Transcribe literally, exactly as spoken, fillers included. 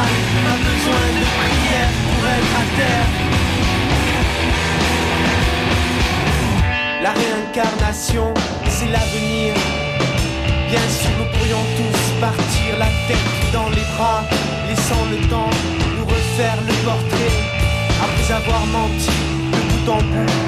mal a besoin de prière pour être à terre. La réincarnation, c'est l'avenir. Bien sûr, nous pourrions tous partir la tête dans les bras, laissant le temps nous refaire le portrait. Après avoir menti de bout en bout